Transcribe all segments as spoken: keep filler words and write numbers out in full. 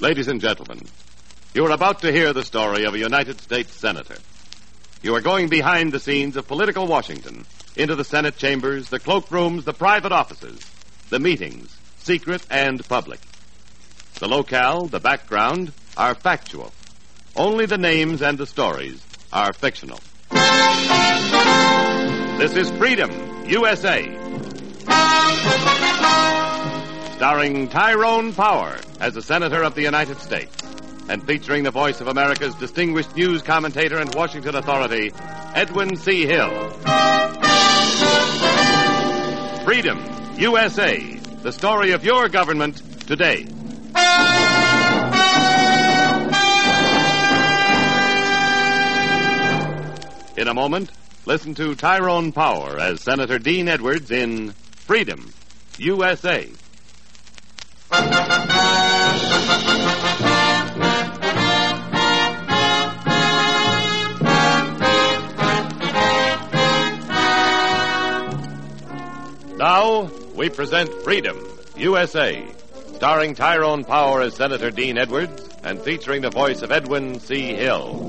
Ladies and gentlemen, you are about to hear the story of a United States Senator. You are going behind the scenes of political Washington, into the Senate chambers, the cloakrooms, the private offices, the meetings, secret and public. The locale, the background, are factual. Only the names and the stories are fictional. This is Freedom, U S A. Starring Tyrone Power as a Senator of the United States, and featuring the voice of America's distinguished news commentator and Washington authority, Edwin C. Hill. Freedom, U S A, the story of your government today. In a moment, listen to Tyrone Power as Senator Dean Edwards in Freedom, U S A. Now, we present Freedom, U S A, starring Tyrone Power as Senator Dean Edwards and featuring the voice of Edwin C. Hill.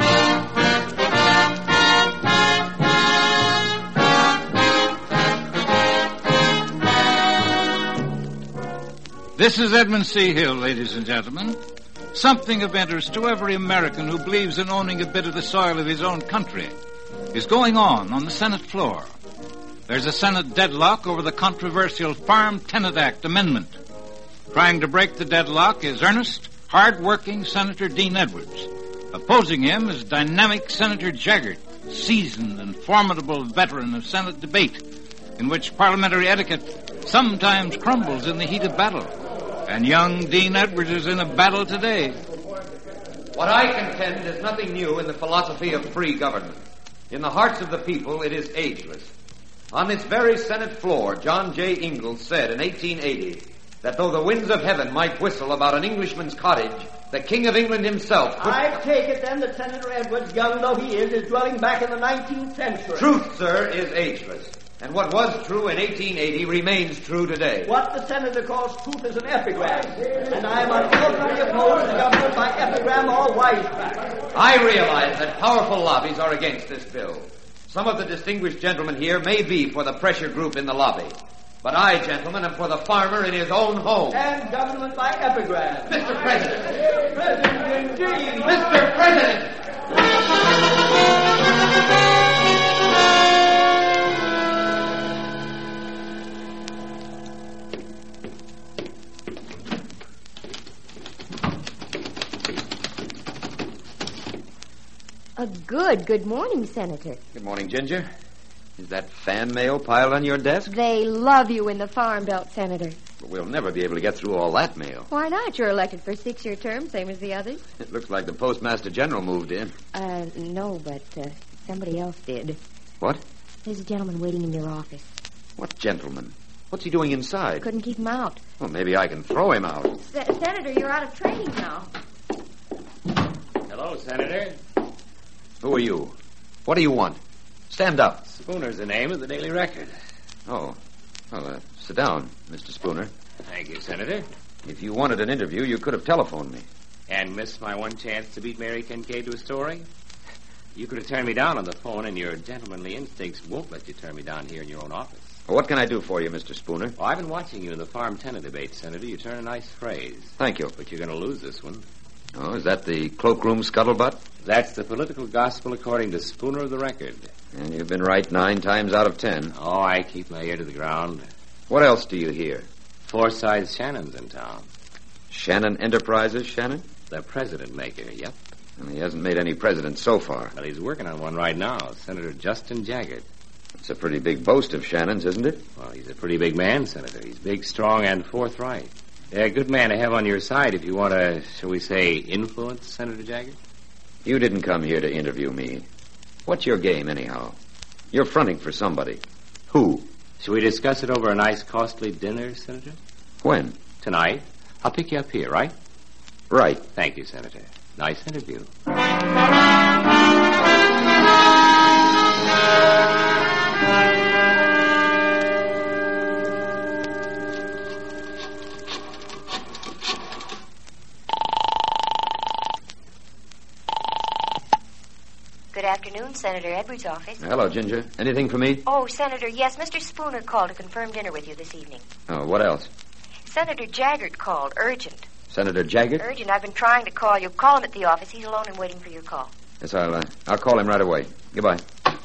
This is Edmund C. Hill, ladies and gentlemen. Something of interest to every American who believes in owning a bit of the soil of his own country is going on on the Senate floor. There's a Senate deadlock over the controversial Farm Tenant Act amendment. Trying to break the deadlock is earnest, hard-working Senator Dean Edwards. Opposing him is dynamic Senator Jaggert, seasoned and formidable veteran of Senate debate, in which parliamentary etiquette sometimes crumbles in the heat of battle. And young Dean Edwards is in a battle today. What I contend is nothing new in the philosophy of free government. In the hearts of the people, it is ageless. On this very Senate floor, John J. Ingalls said in eighteen eighty that though the winds of heaven might whistle about an Englishman's cottage, the King of England himself could... I take it then that Senator Edwards, young though he is, is dwelling back in the nineteenth century. Truth, sir, is ageless. And what was true in eighteen eighty remains true today. What the senator calls truth is an epigram, and I am unfortunately opposed to government by epigram or wisecrack. I realize that powerful lobbies are against this bill. Some of the distinguished gentlemen here may be for the pressure group in the lobby. But I, gentlemen, am for the farmer in his own home. And government by epigram. Mister President. President, indeed. Mister President. A good, good morning, Senator. Good morning, Ginger. Is that fan mail piled on your desk? They love you in the Farm Belt, Senator. But we'll never be able to get through all that mail. Why not? You're elected for a six-year term, same as the others. It looks like the Postmaster General moved in. Uh, no, but uh, somebody else did. What? There's a gentleman waiting in your office. What gentleman? What's he doing inside? Couldn't keep him out. Well, maybe I can throw him out. Se- Senator, you're out of training now. Hello, Senator. Who are you? What do you want? Stand up. Spooner's the name of the Daily Record. Oh. Well, uh, sit down, Mister Spooner. Thank you, Senator. If you wanted an interview, you could have telephoned me. And missed my one chance to beat Mary Kincaid to a story? You could have turned me down on the phone, and your gentlemanly instincts won't let you turn me down here in your own office. Well, what can I do for you, Mister Spooner? Well, I've been watching you in the farm tenant debate, Senator. You turn a nice phrase. Thank you. But you're going to lose this one. Oh, is that the cloakroom scuttlebutt? That's the political gospel according to Spooner of the Record. And you've been right nine times out of ten. Oh, I keep my ear to the ground. What else do you hear? Forsyth Shannon's in town. Shannon Enterprises, Shannon? The president maker, yep. And he hasn't made any presidents so far. But he's working on one right now, Senator Justin Jaggert. It's a pretty big boast of Shannon's, isn't it? Well, he's a pretty big man, Senator. He's big, strong, and forthright. A good man to have on your side if you want to, shall we say, influence Senator Jaggert? You didn't come here to interview me. What's your game, anyhow? You're fronting for somebody. Who? Shall we discuss it over a nice, costly dinner, Senator? When? Tonight. I'll pick you up here, right? Right. Thank you, Senator. Nice interview. Good afternoon, Senator Edwards' office. Hello, Ginger. Anything for me? Oh, Senator, yes, Mister Spooner called to confirm dinner with you this evening. Oh, what else? Senator Jaggert called. Urgent. Senator Jaggert? Urgent. I've been trying to call you. Call him at the office. He's alone and waiting for your call. Yes, I'll, uh, I'll call him right away. Goodbye.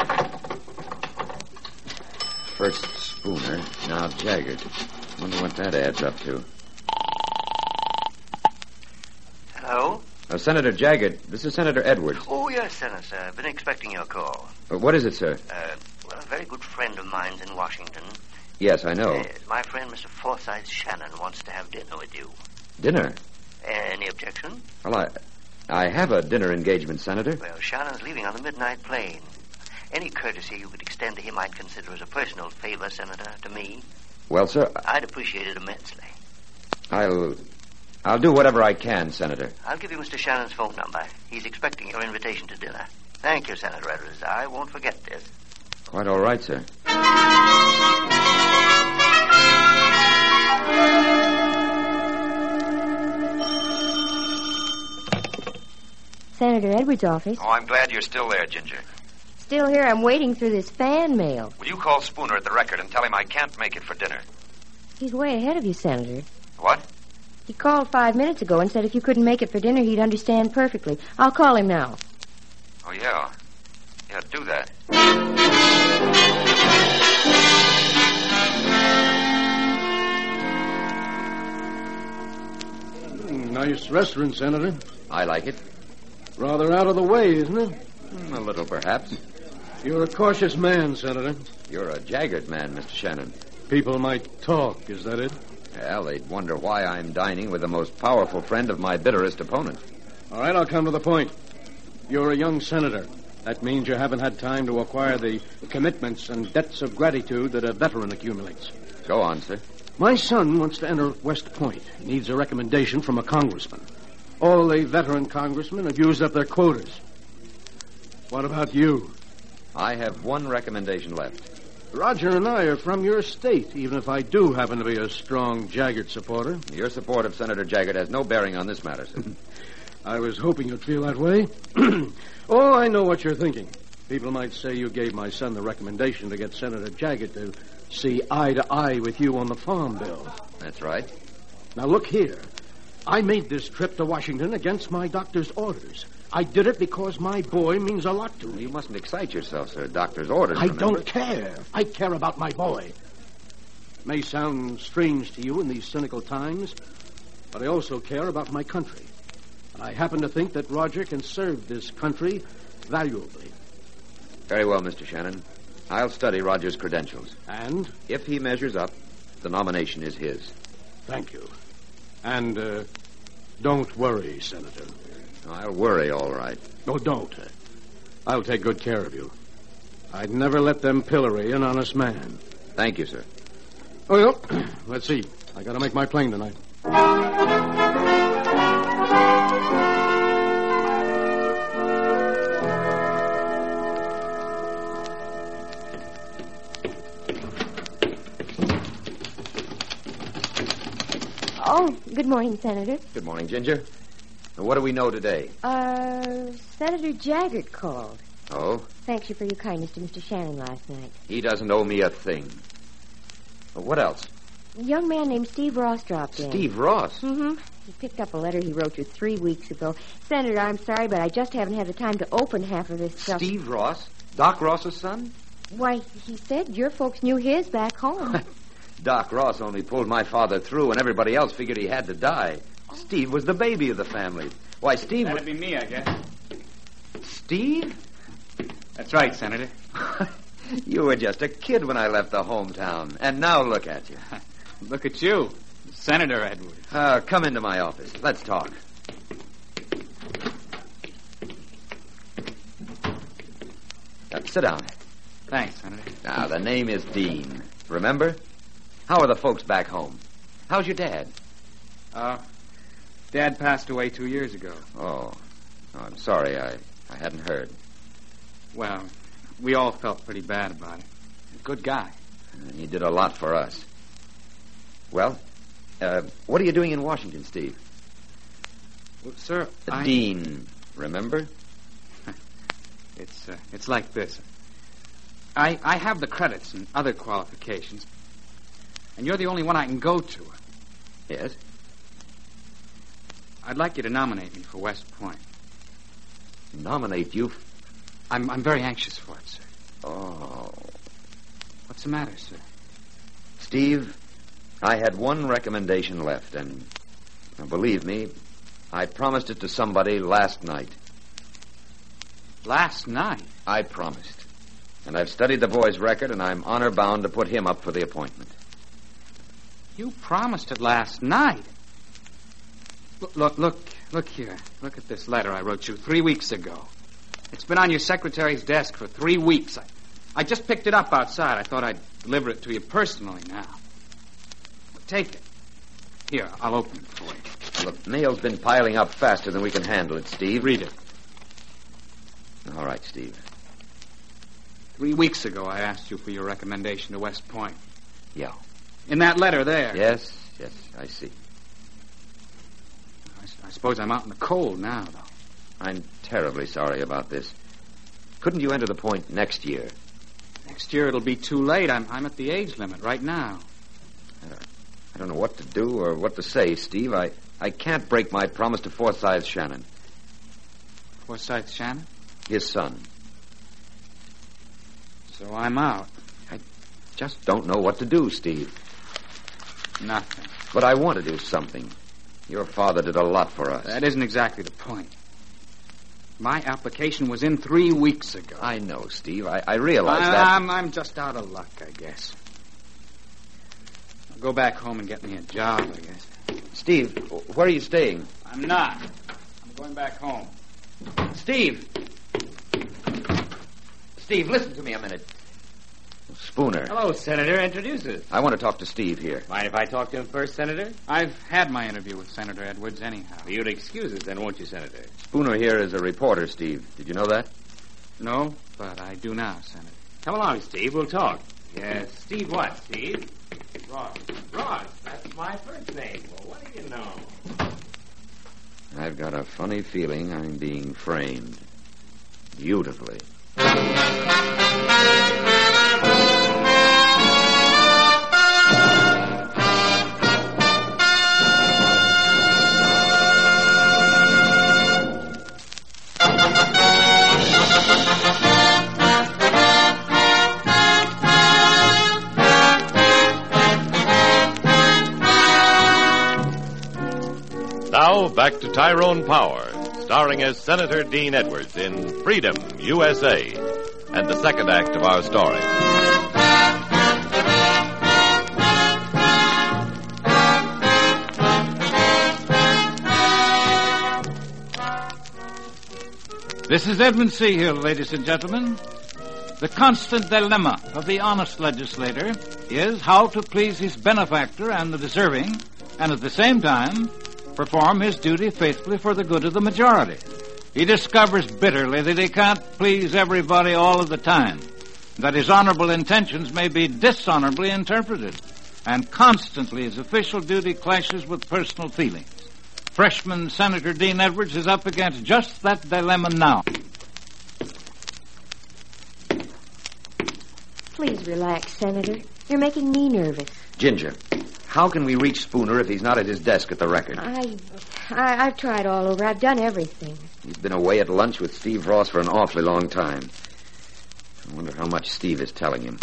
First Spooner, now Jaggert. Wonder what that adds up to. Hello? Uh, Senator Jaggert, this is Senator Edwards. Oh, yes, Senator. I've been expecting your call. Uh, what is it, sir? Uh, well, a very good friend of mine's in Washington. Yes, I know. Uh, my friend, Mister Forsyth Shannon, wants to have dinner with you. Dinner? Uh, any objection? Well, I, I have a dinner engagement, Senator. Well, Shannon's leaving on the midnight plane. Any courtesy you could extend to him I'd consider as a personal favor, Senator, to me. Well, sir, I'd appreciate it immensely. I'll... I'll do whatever I can, Senator. I'll give you Mister Shannon's phone number. He's expecting your invitation to dinner. Thank you, Senator Edwards. I won't forget this. Quite all right, sir. Senator Edwards' office. Oh, I'm glad you're still there, Ginger. Still here. I'm waiting through this fan mail. Will you call Spooner at the Record and tell him I can't make it for dinner? He's way ahead of you, Senator. What? He called five minutes ago and said if you couldn't make it for dinner, he'd understand perfectly. I'll call him now. Oh, yeah. Yeah, do that. Nice restaurant, Senator. I like it. Rather out of the way, isn't it? Mm, a little, perhaps. You're a cautious man, Senator. You're a Jaggert man, Mister Shannon. People might talk, is that it? Well, they'd wonder why I'm dining with the most powerful friend of my bitterest opponent. All right, I'll come to the point. You're a young senator. That means you haven't had time to acquire the commitments and debts of gratitude that a veteran accumulates. Go on, sir. My son wants to enter West Point. He needs a recommendation from a congressman. All the veteran congressmen have used up their quotas. What about you? I have one recommendation left. Roger and I are from your state, even if I do happen to be a strong Jaggert supporter. Your support of Senator Jaggert has no bearing on this matter, sir. I was hoping you'd feel that way. Oh, I know what you're thinking. People might say you gave my son the recommendation to get Senator Jaggert to see eye to eye with you on the farm bill. That's right. Now, look here. I made this trip to Washington against my doctor's orders. I did it because my boy means a lot to me. You mustn't excite yourself, sir. Doctor's orders, I remember? don't care. I care about my boy. May sound strange to you in these cynical times, but I also care about my country. And I happen to think that Roger can serve this country valuably. Very well, Mister Shannon. I'll study Roger's credentials. And? If he measures up, the nomination is his. Thank you. And, uh, don't worry, Senator. I'll worry, all right. Oh, don't. I'll take good care of you. I'd never let them pillory an honest man. Thank you, sir. Well, let's see. I gotta make my plane tonight. Oh, good morning, Senator. Good morning, Ginger. What do we know today? Uh, Senator Jaggert called. Oh? Thanks you for your kindness to Mister Shannon last night. He doesn't owe me a thing. What else? A young man named Steve Ross dropped in. Steve Ross? Mm-hmm. He picked up a letter he wrote you three weeks ago. Senator, I'm sorry, but I just haven't had the time to open half of this stuff. Steve Ross? Doc Ross's son? Why, he said your folks knew his back home. Doc Ross only pulled my father through, and everybody else figured he had to die. Steve was the baby of the family. Why, Steve... That'd be me, I guess. Steve? That's right, Senator. You were just a kid when I left the hometown, and now look at you. Look at you, Senator Edwards. Uh, come into my office. Let's talk. Uh, sit down. Thanks, Senator. Now, the name is Dean. Remember? How are the folks back home? How's your dad? Uh, Dad passed away two years ago. Oh. oh I'm sorry. I, I hadn't heard. Well, we all felt pretty bad about it. Good guy. And he did a lot for us. Well, uh, what are you doing in Washington, Steve? Well, sir, I... Dean, remember? It's, uh, it's like this. I, I have the credits and other qualifications, and you're the only one I can go to. Yes? I'd like you to nominate me for West Point. Nominate you? I'm, I'm very anxious for it, sir. Oh. What's the matter, sir? Steve, I had one recommendation left, and uh, believe me, I promised it to somebody last night. Last night? I promised. And I've studied the boy's record, and I'm honor bound to put him up for the appointment. You promised it last night. Look, look, look, look here. Look at this letter I wrote you three weeks ago. It's been on your secretary's desk for three weeks. I, I just picked it up outside. I thought I'd deliver it to you personally now. Well, take it. Here, I'll open it for you. Well, the mail's been piling up faster than we can handle it, Steve. Read it. All right, Steve. Three weeks ago, I asked you for your recommendation to West Point. Yeah. In that letter there. Yes, yes, I see. I, I suppose I'm out in the cold now, though. I'm terribly sorry about this. Couldn't you enter the Point next year? Next year it'll be too late. I'm, I'm at the age limit right now. Uh, I don't know what to do or what to say, Steve. I, I can't break my promise to Forsyth Shannon. Forsyth Shannon? His son. So I'm out. I just don't know what to do, Steve. Nothing. But I want to do something. Your father did a lot for us. That isn't exactly the point. My application was in three weeks ago. I know, Steve. I, I realize I, that. I'm, I'm just out of luck, I guess. I'll go back home and get me a job, I guess. Steve, where are you staying? I'm not. I'm going back home. Steve! Steve, listen to me a minute. Spooner. Hello, Senator. Introduce us. I want to talk to Steve here. Mind if I talk to him first, Senator? I've had my interview with Senator Edwards anyhow. Well, you'd excuse us then, won't you, Senator? Spooner here is a reporter, Steve. Did you know that? No, but I do now, Senator. Come along, Steve. We'll talk. Yes, Steve what, Steve? Ross. Ross. That's my first name. Well, what do you know? I've got a funny feeling I'm being framed. Beautifully. Now, back to Tyrone Power, starring as Senator Dean Edwards in Freedom, U S A, and the second act of our story. This is Edmund C. Hill, ladies and gentlemen. The constant dilemma of the honest legislator is how to please his benefactor and the deserving, and at the same time perform his duty faithfully for the good of the majority. He discovers bitterly that he can't please everybody all of the time, that his honorable intentions may be dishonorably interpreted, and constantly his official duty clashes with personal feelings. Freshman Senator Dean Edwards is up against just that dilemma now. Please relax, Senator. You're making me nervous. Ginger, how can we reach Spooner if he's not at his desk at the record? I, I, I've tried all over. I've done everything. He's been away at lunch with Steve Ross for an awfully long time. I wonder how much Steve is telling him.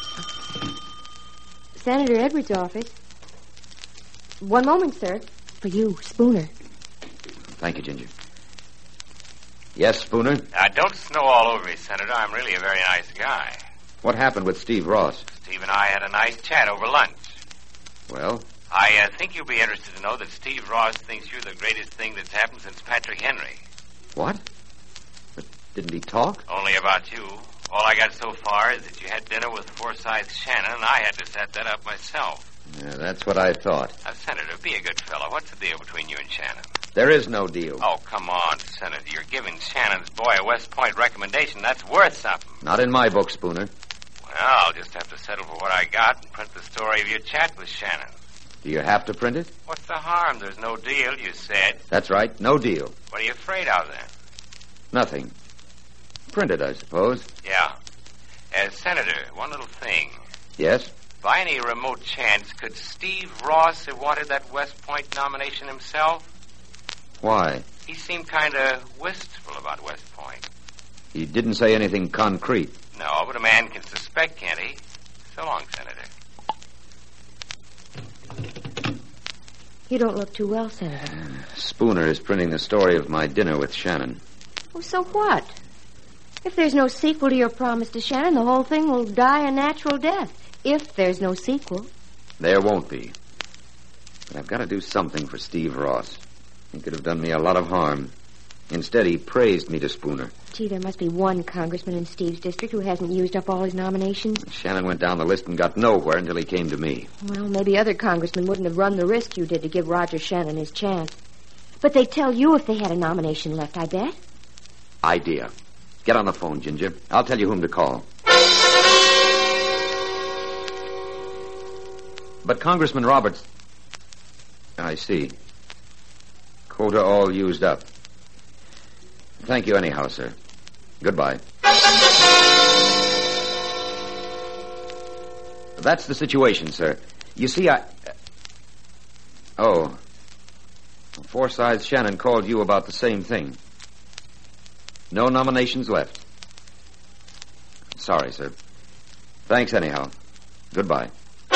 Senator Edwards' office. One moment, sir. For you, Spooner. Thank you, Ginger. Yes, Spooner? Now, don't snow all over me, Senator. I'm really a very nice guy. What happened with Steve Ross? Steve and I had a nice chat over lunch. Well? I uh, think you'll be interested to know that Steve Ross thinks you're the greatest thing that's happened since Patrick Henry. What? But didn't he talk? Only about you. All I got so far is that you had dinner with Forsyth Shannon, and I had to set that up myself. Yeah, that's what I thought. Now, Senator, be a good fellow. What's the deal between you and Shannon? There is no deal. Oh, come on, Senator. You're giving Shannon's boy a West Point recommendation. That's worth something. Not in my book, Spooner. Well, I'll just have to settle for what I got and print the story of your chat with Shannon. Do you have to print it? What's the harm? There's no deal, you said. That's right, no deal. What are you afraid of, then? Nothing. printed, I suppose. Yeah. Uh, Senator, one little thing. Yes? By any remote chance, could Steve Ross have wanted that West Point nomination himself? Why? He seemed kind of wistful about West Point. He didn't say anything concrete. No, but a man can suspect, can't he? So long, Senator. You don't look too well, Senator. Spooner is printing the story of my dinner with Shannon. Oh, so what? If there's no sequel to your promise to Shannon, the whole thing will die a natural death. If there's no sequel. There won't be. But I've got to do something for Steve Ross. He could have done me a lot of harm. Instead, he praised me to Spooner. Gee, there must be one congressman in Steve's district who hasn't used up all his nominations. Shannon went down the list and got nowhere until he came to me. Well, maybe other congressmen wouldn't have run the risk you did to give Roger Shannon his chance. But they'd tell you if they had a nomination left, I bet. Idea. Get on the phone, Ginger. I'll tell you whom to call. But Congressman Roberts... I see. Quota all used up. Thank you anyhow, sir. Goodbye. That's the situation, sir. You see, I... Oh. Forsyth Shannon called you about the same thing. No nominations left. Sorry, sir. Thanks anyhow. Goodbye.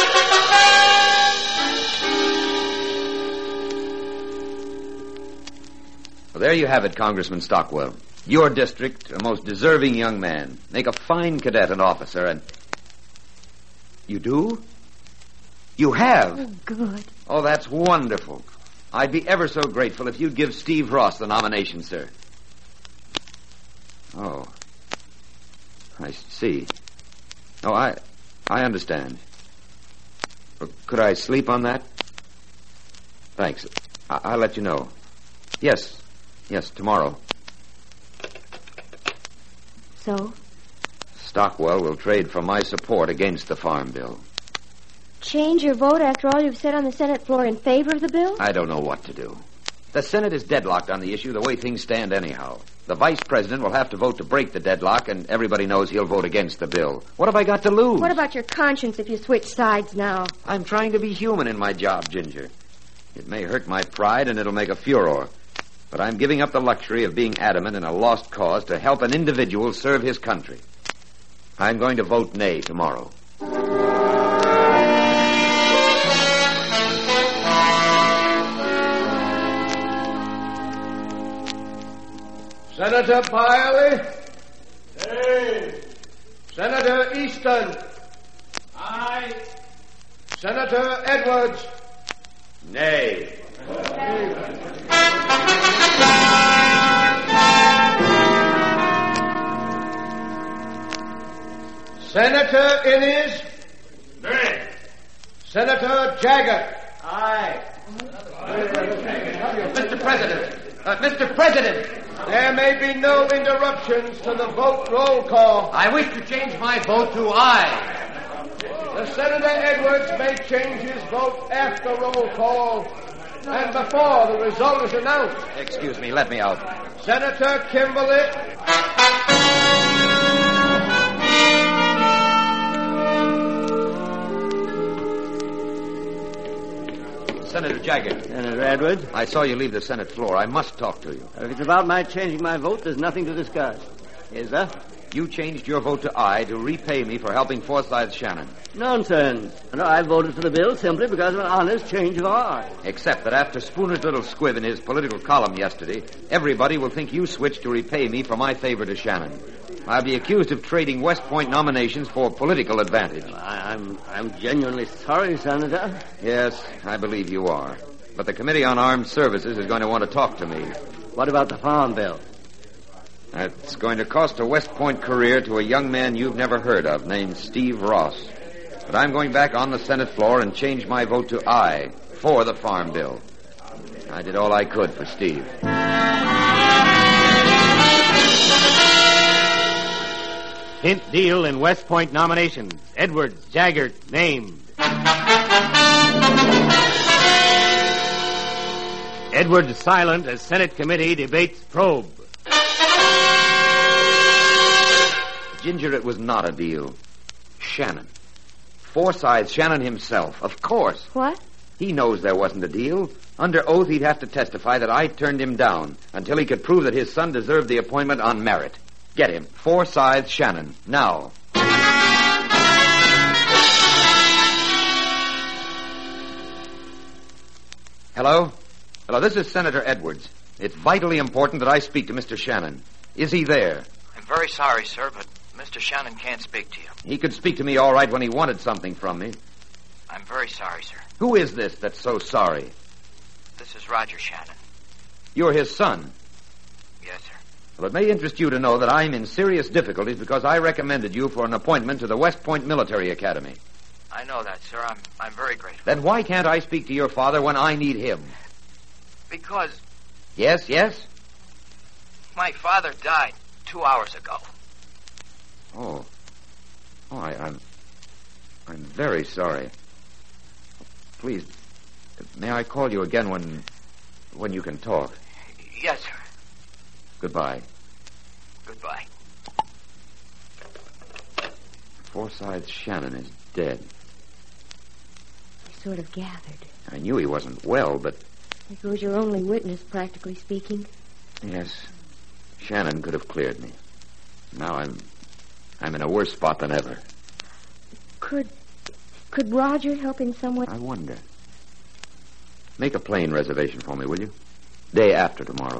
Well, there you have it, Congressman Stockwell. Your district, a most deserving young man. Make a fine cadet and officer, and... You do? You have? Oh, good. Oh, that's wonderful. I'd be ever so grateful if you'd give Steve Ross the nomination, sir. Oh. I see. Oh, I... I understand. But could I sleep on that? Thanks. I- I'll let you know. Yes. Yes, tomorrow. So? Stockwell will trade for my support against the farm bill. Change your vote after all you've said on the Senate floor in favor of the bill? I don't know what to do. The Senate is deadlocked on the issue the way things stand anyhow. The vice president will have to vote to break the deadlock, and everybody knows he'll vote against the bill. What have I got to lose? What about your conscience if you switch sides now? I'm trying to be human in my job, Ginger. It may hurt my pride, and it'll make a furor. But I'm giving up the luxury of being adamant in a lost cause to help an individual serve his country. I'm going to vote nay tomorrow. Senator Biley? Nay. Senator Easton? Aye. Senator Edwards? Nay. Senator Innes? Nay. Senator Jaggert? Aye. Mister President. Uh, Mister President. There may be no interruptions to the vote roll call. I wish to change my vote to aye. The Senator Edwards may change his vote after roll call and before the result is announced. Excuse me, let me out. Senator Kimberly. Senator Jaggert. Senator Edwards? I saw you leave the Senate floor. I must talk to you. If it's about my changing my vote, there's nothing to discuss. Is there? You changed your vote to aye to repay me for helping Forsyth Shannon. Nonsense. No, I voted for the bill simply because of an honest change of heart. Except that after Spooner's little squib in his political column yesterday, everybody will think you switched to repay me for my favor to Shannon. I'll be accused of trading West Point nominations for political advantage. Well, I, I'm I'm genuinely sorry, Senator. Yes, I believe you are. But the Committee on Armed Services is going to want to talk to me. What about the farm bill? It's going to cost a West Point career to a young man you've never heard of named Steve Ross. But I'm going back on the Senate floor and change my vote to aye for the farm bill. I did all I could for Steve. Hint deal in West Point nominations. Edwards, Jaggert, named. Edwards silent as Senate committee debates probe. Ginger, it was not a deal. Shannon. Forsyth Shannon himself, of course. What? He knows there wasn't a deal. Under oath, he'd have to testify that I turned him down until he could prove that his son deserved the appointment on merit. Get him. Forsyth Shannon. Now. Hello? Hello, this is Senator Edwards. It's vitally important that I speak to Mister Shannon. Is he there? I'm very sorry, sir, but Mister Shannon can't speak to you. He could speak to me all right when he wanted something from me. I'm very sorry, sir. Who is this that's so sorry? This is Roger Shannon. You're his son. Yes, sir. Well, it may interest you to know that I'm in serious difficulties because I recommended you for an appointment to the West Point Military Academy. I know that, sir. I'm I'm very grateful. Then why can't I speak to your father when I need him? Because... Yes, yes? My father died two hours ago. Oh. Oh, I, I'm... I'm very sorry. Please, may I call you again when... when you can talk? Yes, sir. Goodbye. Goodbye. Forsyth Shannon is dead. I sort of gathered. I knew he wasn't well, but... He was your only witness, practically speaking. Yes. Shannon could have cleared me. Now I'm... I'm in a worse spot than ever. Could... Could Roger help in some way? I wonder. Make a plane reservation for me, will you? Day after tomorrow.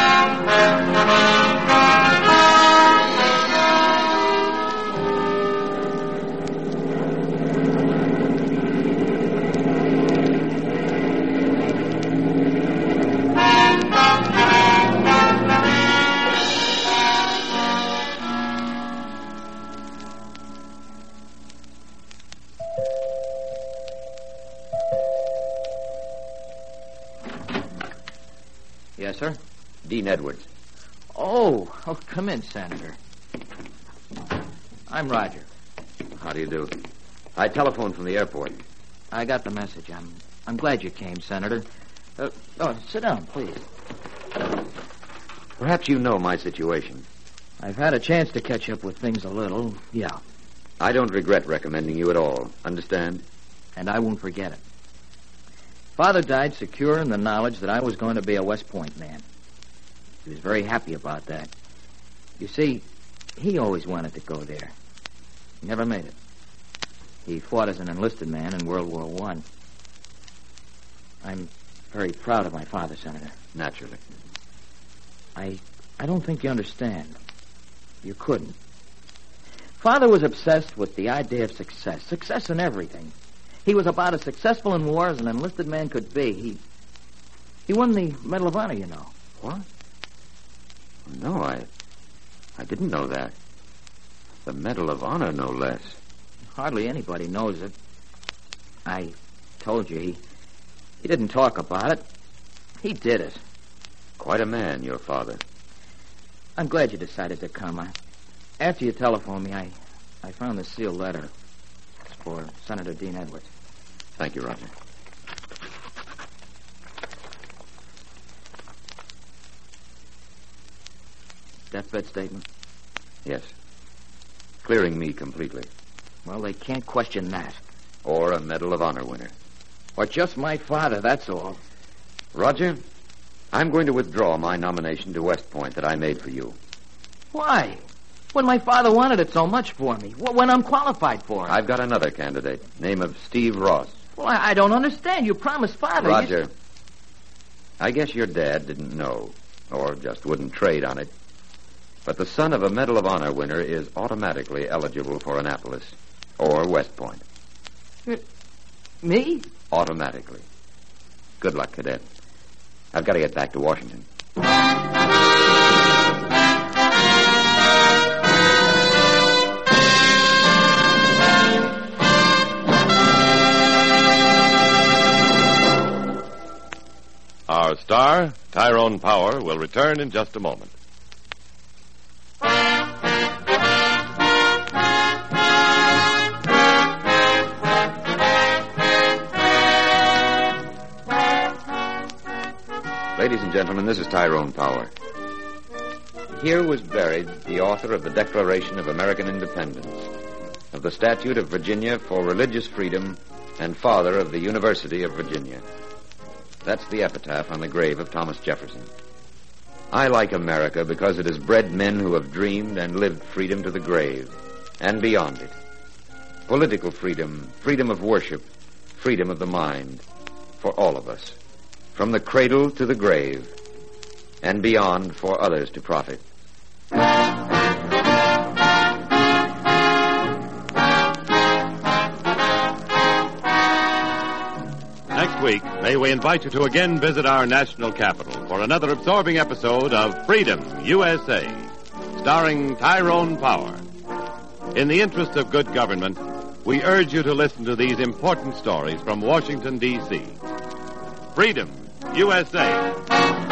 Yes, sir? Dean Edwards. Oh, oh, come in, Senator. I'm Roger. How do you do? I telephoned from the airport. I got the message. I'm I'm glad you came, Senator. Uh, oh, sit down, please. Perhaps you know my situation. I've had a chance to catch up with things a little, yeah. I don't regret recommending you at all. Understand? And I won't forget it. Father died secure in the knowledge that I was going to be a West Point man. He was very happy about that. You see, he always wanted to go there. He never made it. He fought as an enlisted man in World War One. I'm very proud of my father, Senator. Naturally. I I don't think you understand. You couldn't. Father was obsessed with the idea of success. Success in everything. He was about as successful in war as an enlisted man could be. He he won the Medal of Honor, you know. What? No, I I didn't know that. The Medal of Honor, no less. Hardly anybody knows it. I told you, he, he didn't talk about it. He did it. Quite a man, your father. I'm glad you decided to come. I, after you telephoned me, I, I found this sealed letter. It's for Senator Dean Edwards. Thank you, Roger. Deathbed statement? Yes. Clearing me completely. Well, they can't question that. Or a Medal of Honor winner. Or just my father, that's all. Roger, I'm going to withdraw my nomination to West Point that I made for you. Why? When my father wanted it so much for me. When I'm qualified for it. I've got another candidate, name of Steve Ross. Well, I, I don't understand. You promised Father... Roger, you... I guess your dad didn't know, or just wouldn't trade on it. But the son of a Medal of Honor winner is automatically eligible for Annapolis or West Point. Me? Automatically. Good luck, cadet. I've got to get back to Washington. Our star, Tyrone Power, will return in just a moment. Ladies and gentlemen, this is Tyrone Power. Here was buried the author of the Declaration of American Independence, of the Statute of Virginia for Religious Freedom, and father of the University of Virginia. That's the epitaph on the grave of Thomas Jefferson. I like America because it has bred men who have dreamed and lived freedom to the grave, and beyond it. Political freedom, freedom of worship, freedom of the mind, for all of us. From the cradle to the grave, and beyond for others to profit. Next week, may we invite you to again visit our national capital for another absorbing episode of Freedom, U S A, starring Tyrone Power. In the interest of good government, we urge you to listen to these important stories from Washington, D C Freedom, U S A.